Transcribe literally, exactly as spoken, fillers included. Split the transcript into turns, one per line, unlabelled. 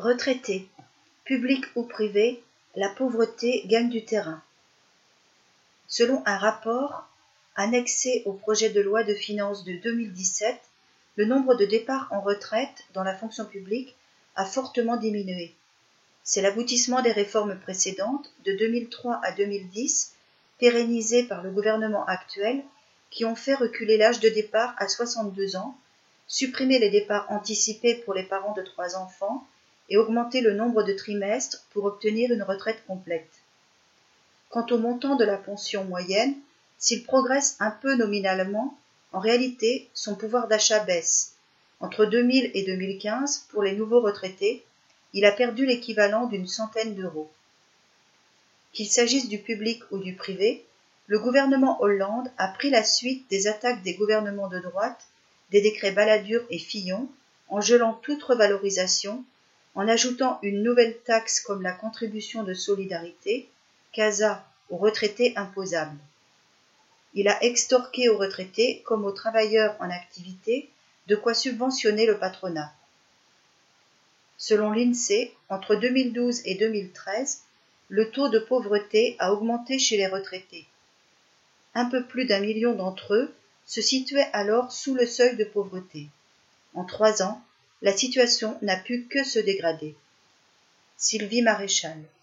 Retraités, publics ou privés, la pauvreté gagne du terrain. Selon un rapport annexé au projet de loi de finances de deux mille dix-sept, le nombre de départs en retraite dans la fonction publique a fortement diminué. C'est l'aboutissement des réformes précédentes, de deux mille trois à deux mille dix, pérennisées par le gouvernement actuel, qui ont fait reculer l'âge de départ à soixante-deux ans, supprimer les départs anticipés pour les parents de trois enfants et augmenter le nombre de trimestres pour obtenir une retraite complète. Quant au montant de la pension moyenne, s'il progresse un peu nominalement, en réalité, son pouvoir d'achat baisse. Entre deux mille et deux mille quinze, pour les nouveaux retraités, il a perdu l'équivalent d'une centaine d'euros. Qu'il s'agisse du public ou du privé, le gouvernement Hollande a pris la suite des attaques des gouvernements de droite, des décrets Balladur et Fillon, en gelant toute revalorisation, en ajoutant une nouvelle taxe comme la contribution de solidarité, CASA, aux retraités imposables. Il a extorqué aux retraités, comme aux travailleurs en activité, de quoi subventionner le patronat. Selon l'INSEE, entre deux mille douze et deux mille treize, le taux de pauvreté a augmenté chez les retraités. Un peu plus d'un million d'entre eux se situaient alors sous le seuil de pauvreté. En trois ans, la situation n'a pu que se dégrader. Sylvie Maréchal.